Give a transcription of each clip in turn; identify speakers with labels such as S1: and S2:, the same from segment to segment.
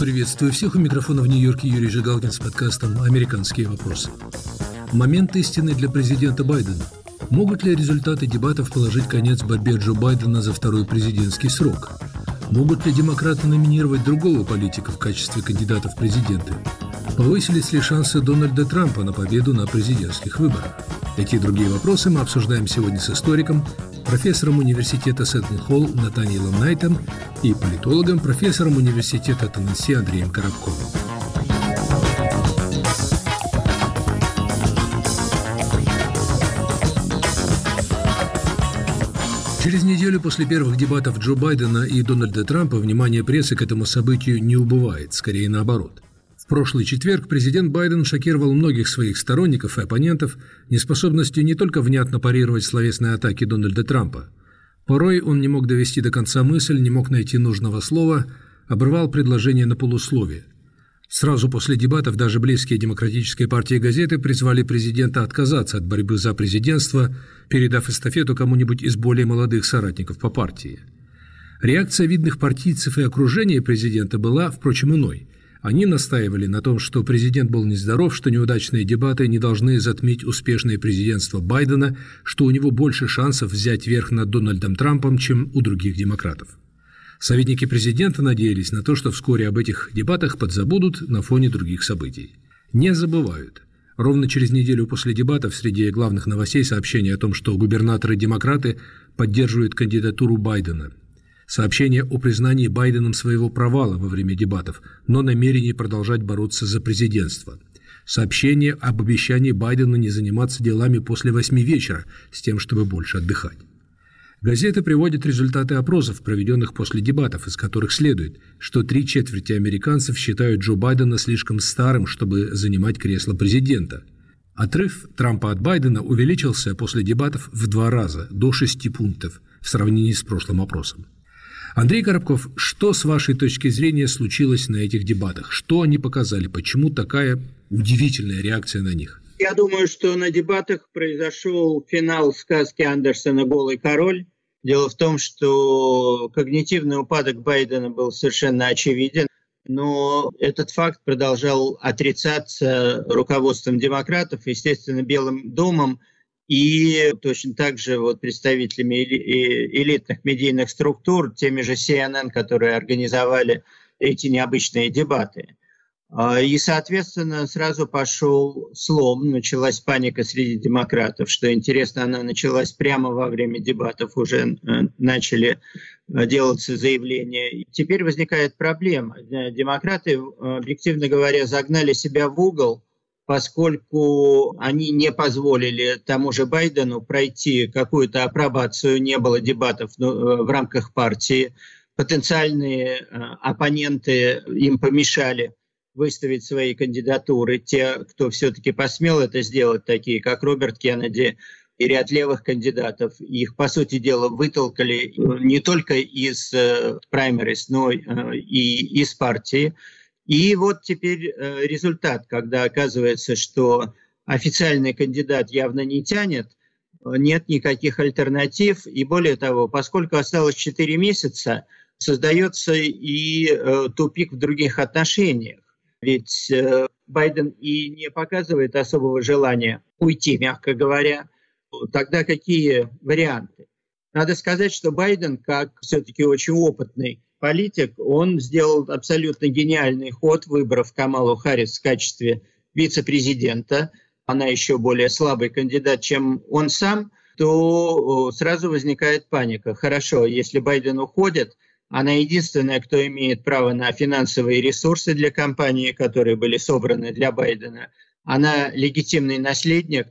S1: Приветствую всех. У микрофона в Нью-Йорке Юрий Жигалкин с подкастом «Американские вопросы». Момент истины для президента Байдена. Могут ли результаты дебатов положить конец борьбе Джо Байдена за второй президентский срок? Могут ли демократы номинировать другого политика в качестве кандидата в президенты? Повысились ли шансы Дональда Трампа на победу на президентских выборах? Эти и другие вопросы мы обсуждаем сегодня с историком, профессором университета Сеттон-Холл Натаниэлом Найтом и политологом, профессором университета Теннесси Андреем Коробковым. Через неделю после первых дебатов Джо Байдена и Дональда Трампа внимание прессы к этому событию не убывает, скорее наоборот. В прошлый четверг президент Байден шокировал многих своих сторонников и оппонентов неспособностью не только внятно парировать словесные атаки Дональда Трампа. Порой он не мог довести до конца мысль, не мог найти нужного слова, обрывал предложение на полусловие. Сразу после дебатов даже близкие Демократической партии газеты призвали президента отказаться от борьбы за президентство, передав эстафету кому-нибудь из более молодых соратников по партии. Реакция видных партийцев и окружения президента была, впрочем, иной. Они настаивали на том, что президент был нездоров, что неудачные дебаты не должны затмить успешное президентство Байдена, что у него больше шансов взять верх над Дональдом Трампом, чем у других демократов. Советники президента надеялись на то, что вскоре об этих дебатах подзабудут на фоне других событий. Не забывают. Ровно через неделю после дебатов среди главных новостей сообщение о том, что губернаторы-демократы поддерживают кандидатуру Байдена. Сообщение о признании Байденом своего провала во время дебатов, но намерении продолжать бороться за президентство. Сообщение об обещании Байдена не заниматься делами после 8 вечера, с тем, чтобы больше отдыхать. Газеты приводят результаты опросов, проведенных после дебатов, из которых следует, что 3/4 американцев считают Джо Байдена слишком старым, чтобы занимать кресло президента. Отрыв Трампа от Байдена увеличился после дебатов в 2 раза, до 6 пунктов, в сравнении с прошлым опросом. Андрей Коробков, что, с вашей точки зрения, случилось на этих дебатах? Что они показали? Почему такая удивительная реакция на них?
S2: Я думаю, что на дебатах произошел финал сказки Андерсена «Голый король». Дело в том, что когнитивный упадок Байдена был совершенно очевиден, но этот факт продолжал отрицаться руководством демократов, естественно, Белым домом, и точно так же представителями элитных медийных структур, теми же CNN, которые организовали эти необычные дебаты. И, соответственно, сразу пошел слом, началась паника среди демократов. Что интересно, она началась прямо во время дебатов, уже начали делаться заявления. И теперь возникает проблема. Демократы, объективно говоря, загнали себя в угол, поскольку они не позволили тому же Байдену пройти какую-то апробацию, не было дебатов в рамках партии, потенциальные оппоненты им помешали выставить свои кандидатуры. Те, кто все-таки посмел это сделать, такие как Роберт Кеннеди и ряд левых кандидатов, их, по сути дела, вытолкали не только из праймериз, но и из партии. И вот теперь результат, когда оказывается, что официальный кандидат явно не тянет, нет никаких альтернатив, и более того, поскольку осталось 4 месяца, создается и тупик в других отношениях. Ведь Байден и не показывает особого желания уйти, мягко говоря. Тогда какие варианты? Надо сказать, что Байден, как все-таки очень опытный политик, он сделал абсолютно гениальный ход, выбрав Камалу Харрис в качестве вице-президента. Она еще более слабый кандидат, чем он сам, то сразу возникает паника. Хорошо, если Байден уходит, она единственная, кто имеет право на финансовые ресурсы для кампании, которые были собраны для Байдена. Она легитимный наследник,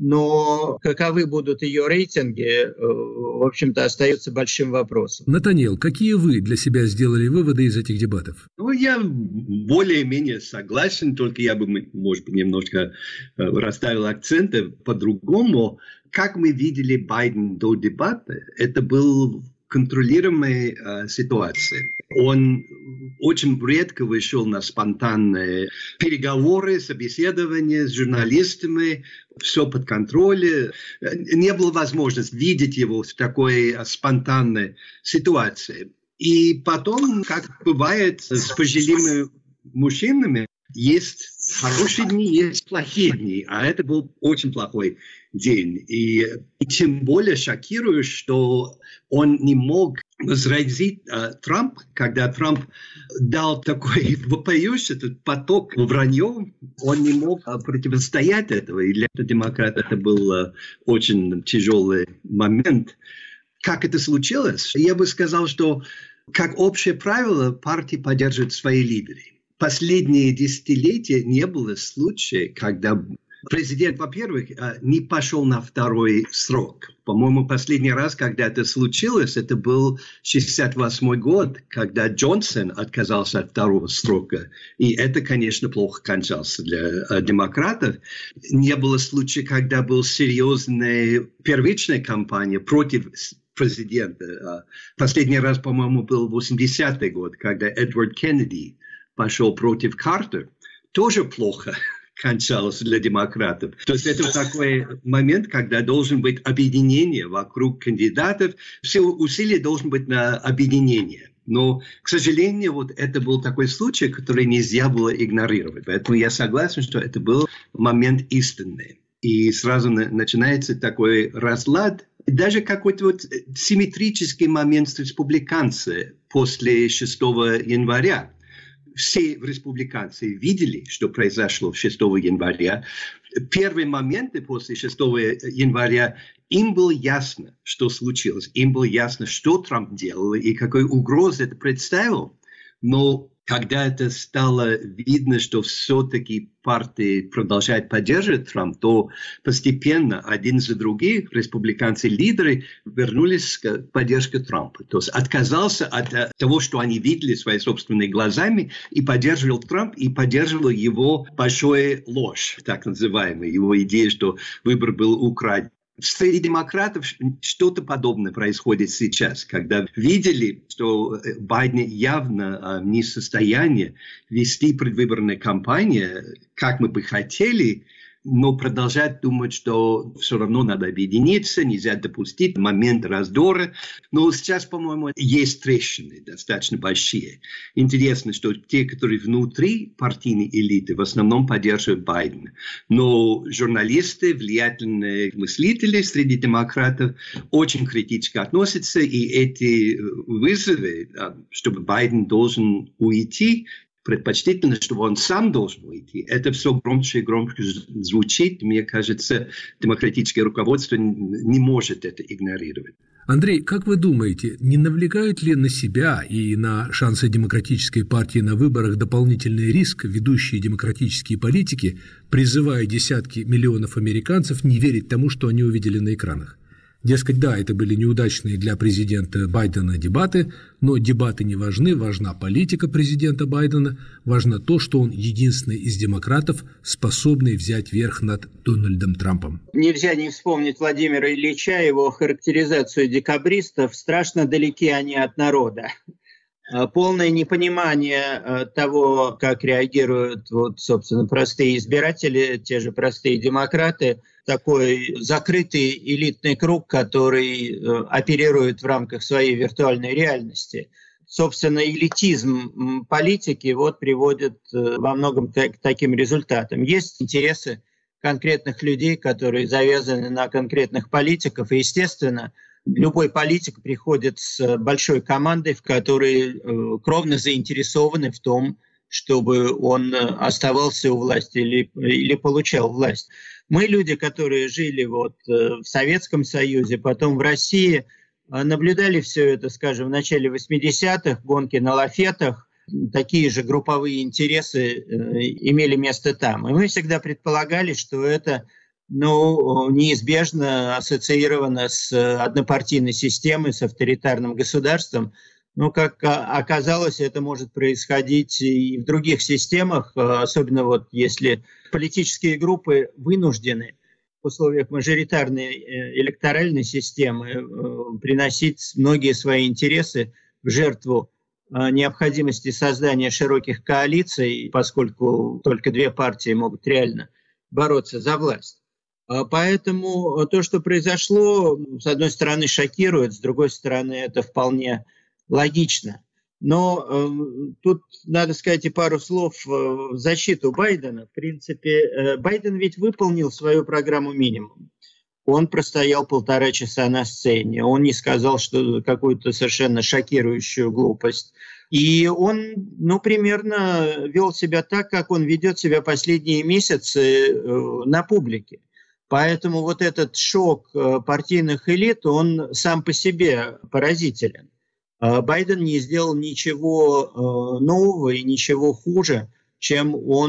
S2: но каковы будут ее рейтинги, в общем-то, остается большим вопросом.
S1: Натаниэл, какие вы для себя сделали выводы из этих дебатов?
S3: Я более-менее согласен, только я бы, может быть, немножко расставил акценты по-другому. Как мы видели Байден до дебата, это был контролируемой ситуации. Он очень редко вышел на спонтанные переговоры, собеседования с журналистами, все под контролем. Не было возможности видеть его в такой спонтанной ситуации. И потом, как бывает с пожилыми мужчинами есть хорошие дни, есть плохие дни. А это был очень плохой день. И тем более шокирует, что он не мог возразить Трамп, когда Трамп дал такой вопиющий этот поток вранья, он не мог противостоять этого. И для демократа это был очень тяжелый момент. Как это случилось? Я бы сказал, что как общее правило партии поддерживают свои лидеры. Последние десятилетия не было случая, когда президент, во-первых, не пошел на второй срок. По-моему, последний раз, когда это случилось, это был 1968 год, когда Джонсон отказался от второго срока. И это, конечно, плохо кончалось для демократов. Не было случая, когда была серьезная первичная кампания против президента. Последний раз, по-моему, был 80-й год, когда Эдвард Кеннеди пошел против Картера. Тоже плохо кончалось для демократов. То есть это такой момент, когда должен быть объединение вокруг кандидатов. Все усилия должны быть на объединение. Но, к сожалению, вот это был такой случай, который нельзя было игнорировать. Поэтому я согласен, что это был момент истинный. И сразу начинается такой разлад. Даже какой-то вот симметрический момент с республиканцами после 6 января. Все республиканцы видели, что произошло 6 января. Первые моменты после 6 января им было ясно, что случилось. Им было ясно, что Трамп делал и какой угрозу это представил. Но когда это стало видно, что все-таки партии продолжают поддерживать Трампа, то постепенно один за другим республиканцы-лидеры вернулись к поддержке Трампа. То есть отказался от того, что они видели своими собственными глазами, и поддерживал Трамп, и поддерживал его большую ложь, так называемую, его идею, что выбор был украден. Среди демократов что-то подобное происходит сейчас, когда видели, что Байден явно не в состоянии вести предвыборную кампанию, как мы бы хотели, но продолжать думать, что все равно надо объединиться, нельзя допустить момент раздора. Но сейчас, по-моему, есть трещины достаточно большие. Интересно, что те, которые внутри партийной элиты, в основном поддерживают Байдена. Но журналисты, влиятельные мыслители среди демократов очень критически относятся. И эти вызовы, чтобы Байден должен уйти, предпочтительно, чтобы он сам должен уйти. Это все громче и громче звучит. Мне кажется, демократическое руководство не может это игнорировать.
S1: Андрей, как вы думаете, не навлекают ли на себя и на шансы демократической партии на выборах дополнительный риск ведущие демократические политики, призывая десятки миллионов американцев не верить тому, что они увидели на экранах? Дескать, да, это были неудачные для президента Байдена дебаты, но дебаты не важны, важна политика президента Байдена, важно то, что он единственный из демократов, способный взять верх над Дональдом Трампом.
S2: Нельзя не вспомнить Владимира Ильича, его характеризацию декабристов. Страшно далеки они от народа. Полное непонимание того, как реагируют, собственно, простые избиратели, те же простые демократы, такой закрытый элитный круг, который оперирует в рамках своей виртуальной реальности. Собственно, элитизм политики приводит во многом к таким результатам. Есть интересы конкретных людей, которые завязаны на конкретных политиков, и, естественно, любой политик приходит с большой командой, в которой кровно заинтересованы в том, чтобы он оставался у власти или получал власть. Мы, люди, которые жили в Советском Союзе, потом в России, наблюдали все это, скажем, в начале 80-х, гонки на лафетах, такие же групповые интересы имели место там. И мы всегда предполагали, что это неизбежно ассоциировано с однопартийной системой, с авторитарным государством. Но, как оказалось, это может происходить и в других системах, особенно если политические группы вынуждены в условиях мажоритарной электоральной системы приносить многие свои интересы в жертву необходимости создания широких коалиций, поскольку только две партии могут реально бороться за власть. Поэтому то, что произошло, с одной стороны, шокирует, с другой стороны, это вполне логично. Но тут надо сказать и пару слов в защиту Байдена. В принципе, Байден ведь выполнил свою программу минимум. Он простоял 1,5 часа на сцене. Он не сказал что какую-то совершенно шокирующую глупость. И он, примерно вел себя так, как он ведет себя последние месяцы на публике. Поэтому вот этот шок партийных элит, он сам по себе поразителен. Байден не сделал ничего нового и ничего хуже, чем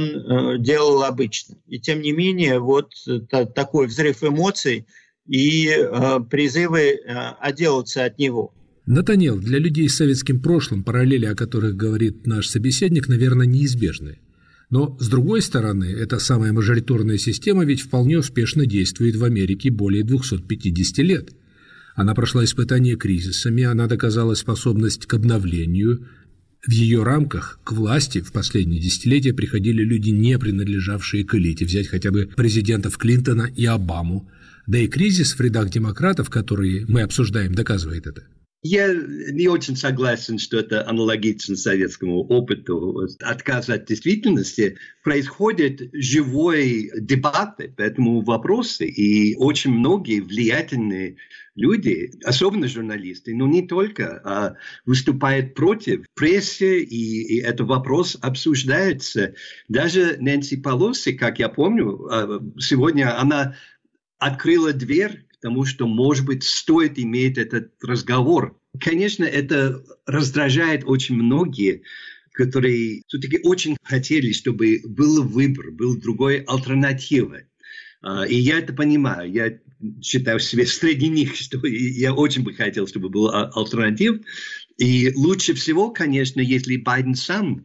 S2: он делал обычно. И тем не менее, вот такой взрыв эмоций и призывы отделаться от него.
S1: Натаниэл, для людей с советским прошлым параллели, о которых говорит наш собеседник, наверное, неизбежны. Но, с другой стороны, эта самая мажоритарная система ведь вполне успешно действует в Америке более 250 лет. Она прошла испытания кризисами, она доказала способность к обновлению. В ее рамках к власти в последние десятилетия приходили люди, не принадлежавшие к элите. Взять хотя бы президентов Клинтона и Обаму. Да и кризис в рядах демократов, который мы обсуждаем, доказывает это.
S3: Я не очень согласен, что это аналогично советскому опыту. Отказ от действительности. Происходят живые дебаты по этому вопросу, и очень многие влиятельные люди, особенно журналисты, но не только, выступают против прессы, и этот вопрос обсуждается. Даже Нэнси Пелоси, как я помню, сегодня она открыла дверь, потому что, может быть, стоит иметь этот разговор. Конечно, это раздражает очень многие, которые все-таки очень хотели, чтобы был выбор, был другой альтернатива. И я это понимаю. Я считаю себя среди них, что я очень бы хотел, чтобы был альтернатив. И лучше всего, конечно, если Байден сам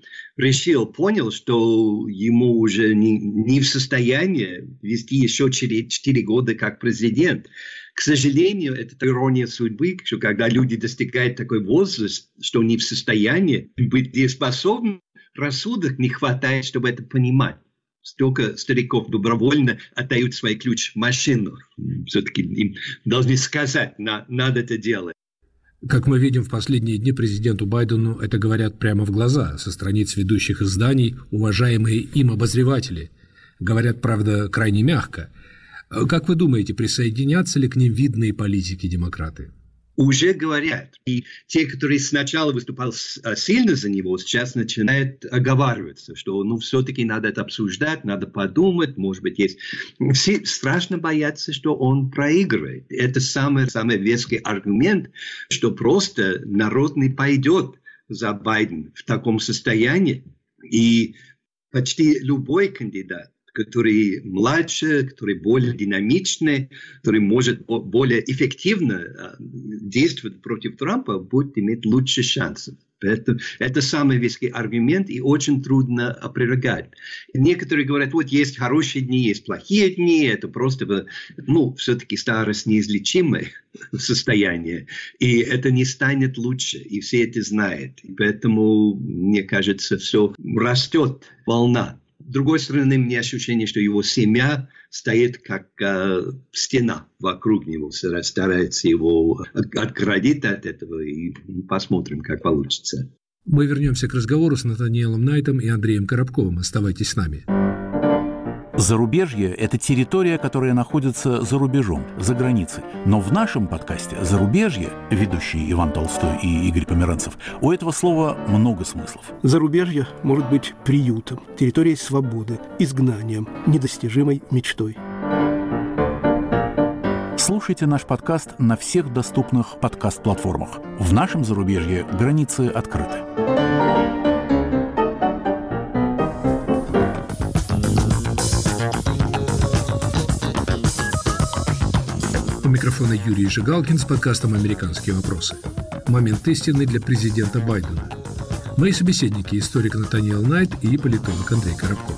S3: понял, что ему уже не в состоянии вести еще 4 года как президент. К сожалению, это ирония судьбы, что когда люди достигают такой возраст, что не в состоянии быть дееспособным, рассудок не хватает, чтобы это понимать. Столько стариков добровольно отдают свой ключ в машину. Все-таки им должны сказать, надо это делать.
S1: Как мы видим, в последние дни президенту Байдену это говорят прямо в глаза, со страниц ведущих изданий, уважаемые им обозреватели. Говорят, правда, крайне мягко. Как вы думаете, присоединятся ли к ним видные политики-демократы?
S3: Уже говорят. И те, которые сначала выступали сильно за него, сейчас начинают оговариваться, что все-таки надо это обсуждать, надо подумать, может быть, есть... Все страшно боятся, что он проигрывает. Это самый веский аргумент, что просто народ не пойдет за Байденом в таком состоянии. И почти любой кандидат, который младше, который более динамичный, который может более эффективно действовать против Трампа, будет иметь лучше шансов. Это самый веский аргумент, и очень трудно опровергать. Некоторые говорят, вот есть хорошие дни, есть плохие дни, это просто, все-таки старость неизлечимое состояние, и это не станет лучше, и все это знают. И поэтому, мне кажется, все растет волна. С другой стороны, мне ощущение, что его семья стоит как стена вокруг него, старается его отгородить от этого, и посмотрим, как получится.
S1: Мы вернемся к разговору с Натаниэлом Найтом и Андреем Коробковым. Оставайтесь с нами.
S4: Зарубежье – это территория, которая находится за рубежом, за границей. Но в нашем подкасте «Зарубежье», ведущие Иван Толстой и Игорь Померанцев, у этого слова много смыслов.
S5: Зарубежье может быть приютом, территорией свободы, изгнанием, недостижимой мечтой.
S4: Слушайте наш подкаст на всех доступных подкаст-платформах. В нашем зарубежье границы открыты.
S1: У микрофона Юрий Жигалкин с подкастом «Американские вопросы». Момент истины для президента Байдена. Мои собеседники – историк Натаниэл Найт и политолог Андрей Коробков.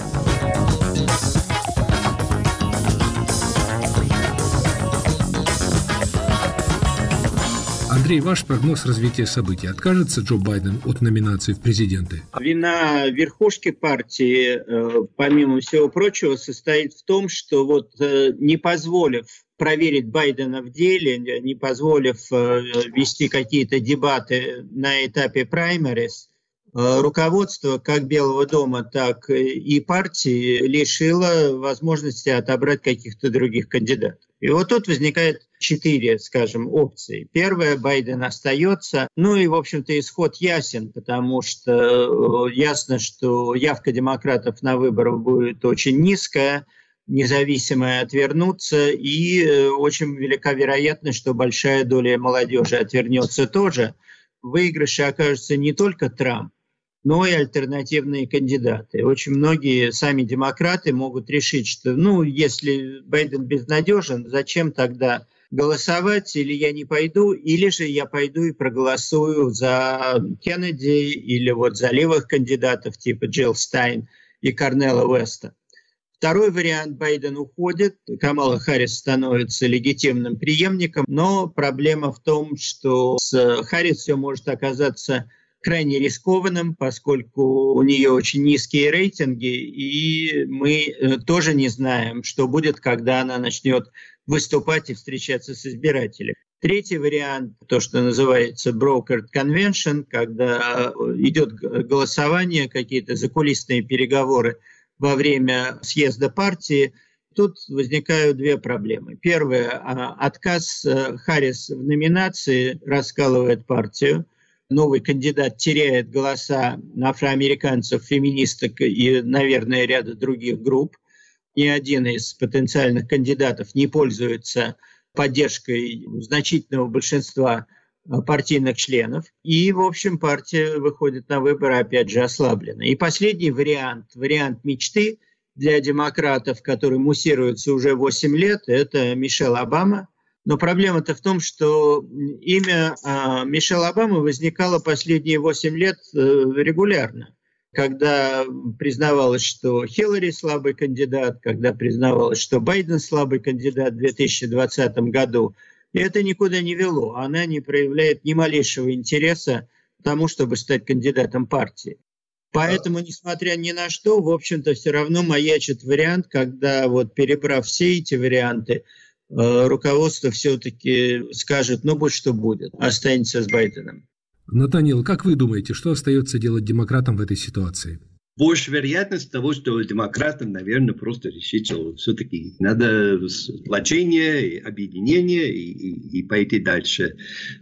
S1: Андрей, ваш прогноз развития событий. Откажется Джо Байден от номинации в президенты?
S2: Вина верхушки партии, помимо всего прочего, состоит в том, что не позволив проверить Байдена в деле, не позволив вести какие-то дебаты на этапе праймерис, руководство как Белого дома, так и партии лишило возможности отобрать каких-то других кандидатов. И вот тут возникает 4, скажем, опции. Первая, Байден остается. Ну и, в общем-то, исход ясен, потому что ясно, что явка демократов на выборах будет очень низкая, независимые отвернутся, и очень велика вероятность, что большая доля молодежи отвернется тоже. В выигрыше окажется не только Трамп, но и альтернативные кандидаты. Очень многие сами демократы могут решить, что, если Байден безнадежен, зачем тогда голосовать, или я не пойду, или же я пойду и проголосую за Кеннеди или вот за левых кандидатов типа Джилл Стайн и Корнелла Уэста. Второй вариант: Байден уходит, Камала Харрис становится легитимным преемником, но проблема в том, что с Харрис все может оказаться крайне рискованным, поскольку у нее очень низкие рейтинги, и мы тоже не знаем, что будет, когда она начнет выступать и встречаться с избирателями. Третий вариант, то, что называется brokered convention, когда идет голосование, какие-то закулисные переговоры во время съезда партии. Тут возникают 2 проблемы. Первое, отказ Харрис в номинации раскалывает партию. Новый кандидат теряет голоса афроамериканцев, феминисток и, наверное, ряда других групп. Ни один из потенциальных кандидатов не пользуется поддержкой значительного большинства партийных членов. И, в общем, партия выходит на выборы, опять же, ослаблена. И последний вариант мечты для демократов, который муссируется уже 8 лет, это Мишель Обама. Но проблема-то в том, что имя Мишель Обама возникало последние 8 лет регулярно. Когда признавалось, что Хиллари слабый кандидат, когда признавалось, что Байден слабый кандидат в 2020 году, и это никуда не вело. Она не проявляет ни малейшего интереса к тому, чтобы стать кандидатом партии. Поэтому, несмотря ни на что, в общем-то, все равно маячит вариант, когда, вот перебрав все эти варианты, руководство все-таки скажет, будь что будет, останется с Байденом.
S1: Натаниэл, как вы думаете, что остается делать демократам в этой ситуации?
S3: Больше вероятность того, что демократам, наверное, просто решить, что все-таки надо сплочение, объединение и пойти дальше.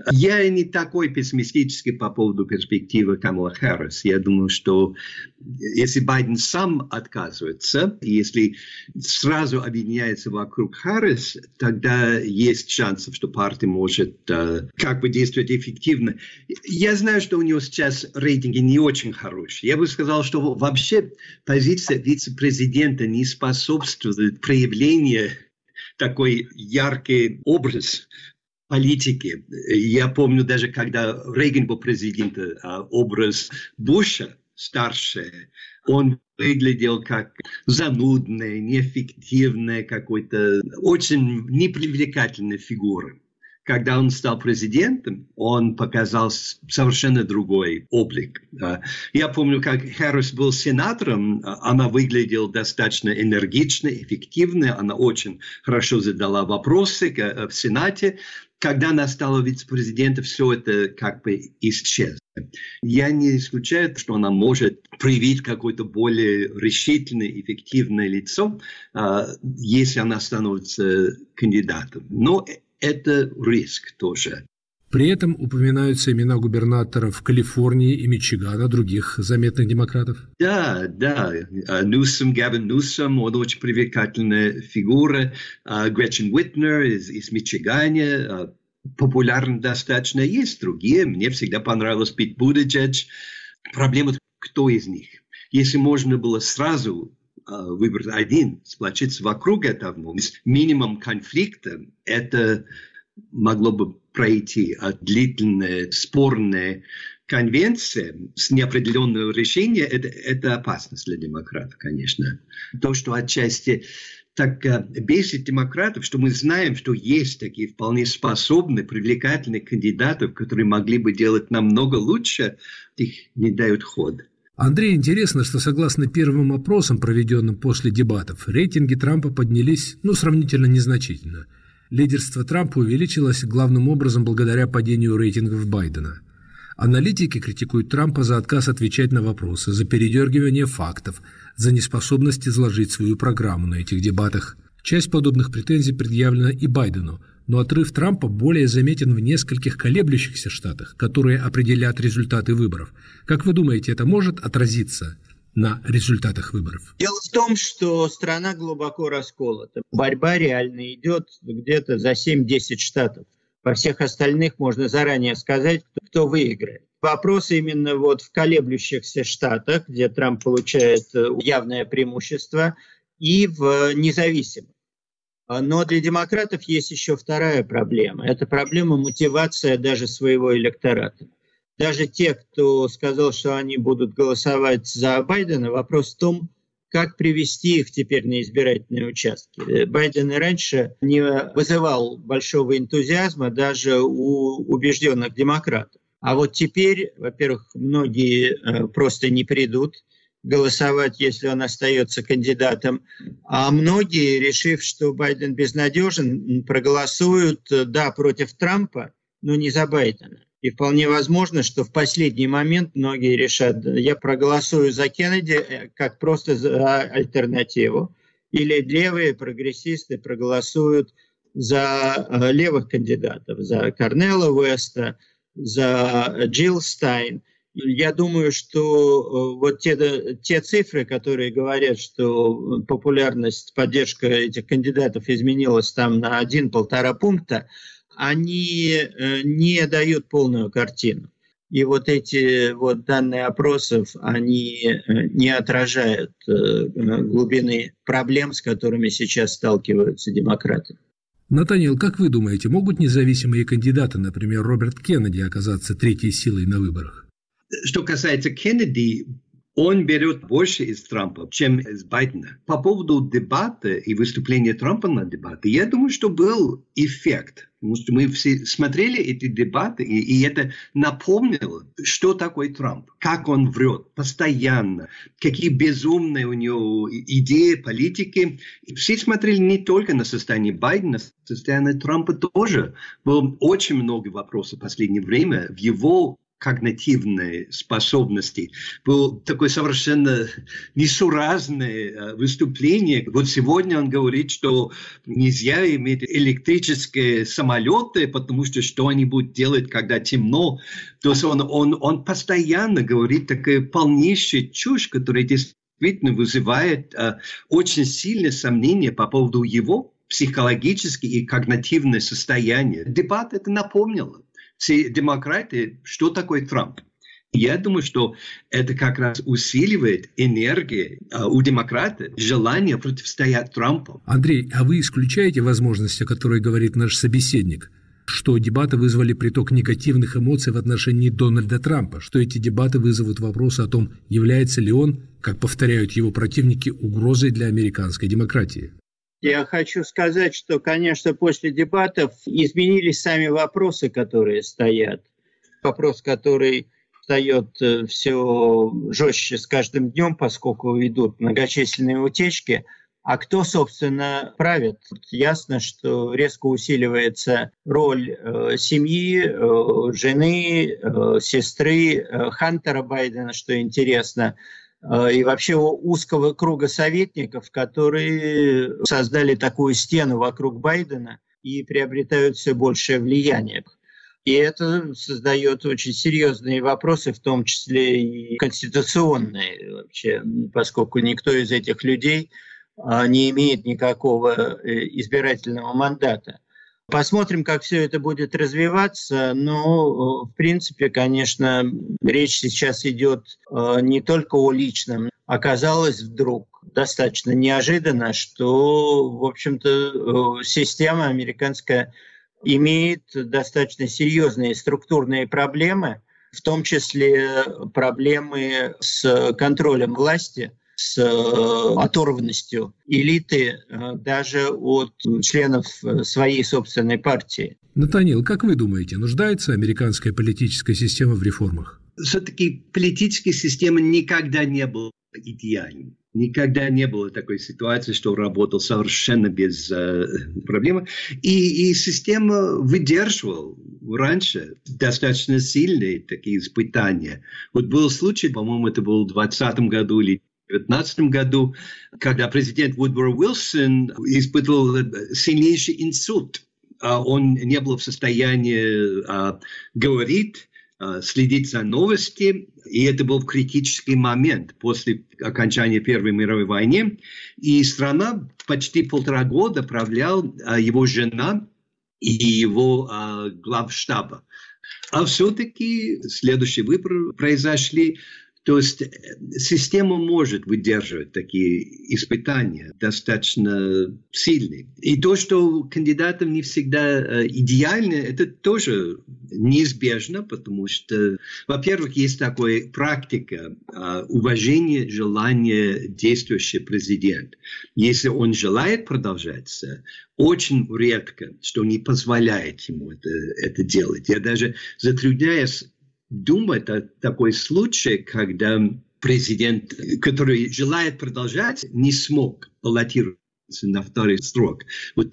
S3: Я не такой пессимистический по поводу перспективы Камала Харрис. Я думаю, что если Байден сам отказывается, если сразу объединяется вокруг Харрис, тогда есть шанс, что партия может действовать эффективно. Я знаю, что у него сейчас рейтинги не очень хорошие. Я бы сказал, что вообще позиция вице-президента не способствует проявлению такой яркий образ политики. Я помню даже, когда Рейган был президентом, образ Буша старший, он выглядел как занудная, неэффективная, какой-то очень непривлекательная фигура. Когда он стал президентом, он показал совершенно другой облик. Я помню, как Харрис был сенатором, она выглядела достаточно энергично, эффективно, она очень хорошо задала вопросы в Сенате. Когда она стала вице-президентом, все это исчезло. Я не исключаю, что она может проявить какое-то более решительное, эффективное лицо, если она становится кандидатом. Но это риск тоже.
S1: При этом упоминаются имена губернаторов Калифорнии и Мичигана, других заметных демократов.
S3: Да. Гавин Ньюсом, он очень привлекательная фигура. Гретчен Уитнер из Мичигана, популярна достаточно. Есть другие. Мне всегда понравилось Пит Бутиджедж. Проблема, кто из них. Если можно было сразу выбрать один, сплотиться вокруг этого, с минимумом конфликта, это могло бы пройти. Длительная, спорная конвенция с неопределенным решением, это опасность для демократов, конечно. То, что отчасти так бесит демократов, что мы знаем, что есть такие вполне способные, привлекательные кандидаты, которые могли бы делать намного лучше, их не дают ход.
S1: Андрей, интересно, что согласно первым опросам, проведенным после дебатов, рейтинги Трампа поднялись, сравнительно незначительно. Лидерство Трампа увеличилось главным образом благодаря падению рейтингов Байдена. Аналитики критикуют Трампа за отказ отвечать на вопросы, за передергивание фактов, за неспособность изложить свою программу на этих дебатах. Часть подобных претензий предъявлена и Байдену, но отрыв Трампа более заметен в нескольких колеблющихся штатах, которые определят результаты выборов. Как вы думаете, это может отразиться на результатах выборов?
S2: Дело в том, что страна глубоко расколота. Борьба реально идет где-то за 7-10 штатов. Во всех остальных можно заранее сказать, кто выиграет. Вопрос именно вот в колеблющихся штатах, где Трамп получает явное преимущество, и в независимых. Но для демократов есть еще вторая проблема. Это проблема мотивации даже своего электората. Даже те, кто сказал, что они будут голосовать за Байдена, вопрос в том, как привести их теперь на избирательные участки. Байден и раньше не вызывал большого энтузиазма даже у убежденных демократов. А вот теперь, во-первых, многие просто не придут голосовать, если он остается кандидатом, а многие, решив, что Байден безнадежен, проголосуют, да, против Трампа, но не за Байдена. И вполне возможно, что в последний момент многие решат, я проголосую за Кеннеди как просто за альтернативу. Или левые прогрессисты проголосуют за левых кандидатов, за Корнелла Уэста, за Джилл Стайн. Я думаю, что вот те цифры, которые говорят, что популярность, поддержка этих кандидатов изменилась там на 1-1,5 пункта, они не дают полную картину. И вот эти вот данные опросов, они не отражают глубины проблем, с которыми сейчас сталкиваются демократы.
S1: Натаниэл, как вы думаете, могут независимые кандидаты, например, Роберт Кеннеди, оказаться третьей силой на выборах?
S3: Что касается Кеннеди, он берет больше из Трампа, чем из Байдена. По поводу дебата и выступления Трампа на дебаты, я думаю, что был эффект. Потому что мы все смотрели эти дебаты, и это напомнило, что такое Трамп, как он врет постоянно, какие безумные у него идеи, политики. И все смотрели не только на состояние Байдена, на состояние Трампа тоже. Было очень много вопросов в последнее время в его когнитивные способности. Было такое совершенно несуразное выступление. Вот сегодня он говорит, что нельзя иметь электрические самолеты, потому что они будут делать, когда темно. То есть он постоянно говорит такая полнейшая чушь, которая действительно вызывает очень сильное сомнение по поводу его психологического и когнитивного состояния. Дебат это напомнило. Все демократы, что такое Трамп. Я думаю, что это как раз усиливает энергию у демократов, желание противостоять Трампу.
S1: Андрей, а вы исключаете возможность, о которой говорит наш собеседник, что дебаты вызвали приток негативных эмоций в отношении Дональда Трампа, что эти дебаты вызовут вопросы о том, является ли он, как повторяют его противники, угрозой для американской демократии?
S2: Я хочу сказать, что, конечно, после дебатов изменились сами вопросы, которые стоят. Вопрос, который встает все жестче с каждым днем, поскольку идут многочисленные утечки. А кто, собственно, правит? Ясно, что резко усиливается роль семьи, жены, сестры Хантера Байдена, что интересно, и вообще узкого круга советников, которые создали такую стену вокруг Байдена и приобретают все большее влияние. И это создает очень серьезные вопросы, в том числе и конституционные вообще, поскольку никто из этих людей не имеет никакого избирательного мандата. Посмотрим, как все это будет развиваться, но, в принципе, конечно, речь сейчас идет не только о личном. Оказалось вдруг достаточно неожиданно, что, в общем-то, система американская имеет достаточно серьезные структурные проблемы, в том числе проблемы с контролем власти, с оторванностью элиты даже от членов своей собственной партии.
S1: Натаниэл, как вы думаете, нуждается американская политическая система в реформах?
S3: Все-таки политическая система никогда не была идеальной. Никогда не было такой ситуации, что он работал совершенно без проблем. И система выдерживала раньше достаточно сильные такие испытания. Вот был случай, по-моему, это был в 2020 году или в 2019 году, когда президент Вудро Уилсон испытывал сильнейший инсульт. Он не был в состоянии говорить, следить за новостями, и это был критический момент после окончания Первой мировой войны, и страна почти 1,5 года правлял его жена и его главштаба. А все-таки следующие выборы произошли. То есть система может выдерживать такие испытания достаточно сильные. И то, что кандидатам не всегда идеально, это тоже неизбежно, потому что, во-первых, есть такая практика уважения желания действующего президента. Если он желает продолжаться, очень редко, что не позволяет ему это делать. Я даже затрудняюсь думать о такой случае, когда президент, который желает продолжать, не смог баллотироваться на второй срок. Вот в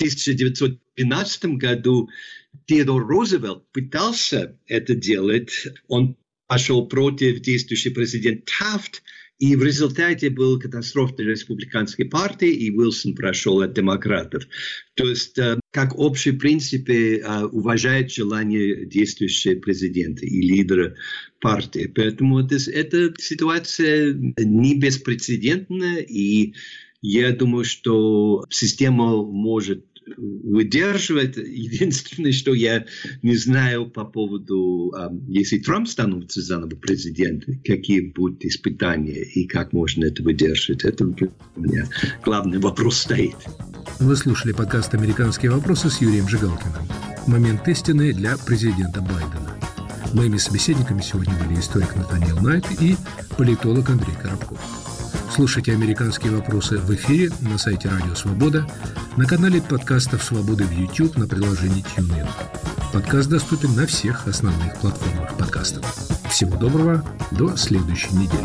S3: 1912 году Теодор Рузвельт пытался это делать. Он пошел против действующего президента Тафт, и в результате была катастрофа для республиканской партии, и Уилсон прошел от демократов. То есть, как общий принцип, уважает желание действующего президента и лидера партии. Поэтому эта ситуация не беспрецедентная, и я думаю, что система может выдерживать. Единственное, что я не знаю по поводу, если Трамп становится заново президентом, какие будут испытания и как можно это выдержать. Это у меня главный вопрос стоит.
S1: Вы слушали подкаст «Американские вопросы» с Юрием Жигалкиным. Момент истины для президента Байдена. Моими собеседниками сегодня были историк Натаниэл Найт и политолог Андрей Коробков. Слушайте «Американские вопросы» в эфире на сайте Радио Свобода, на канале подкастов «Свободы» в YouTube, на приложении TuneIn. Подкаст доступен на всех основных платформах подкастов. Всего доброго, до следующей недели.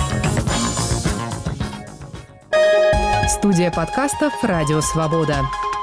S6: Студия подкастов «Радио Свобода».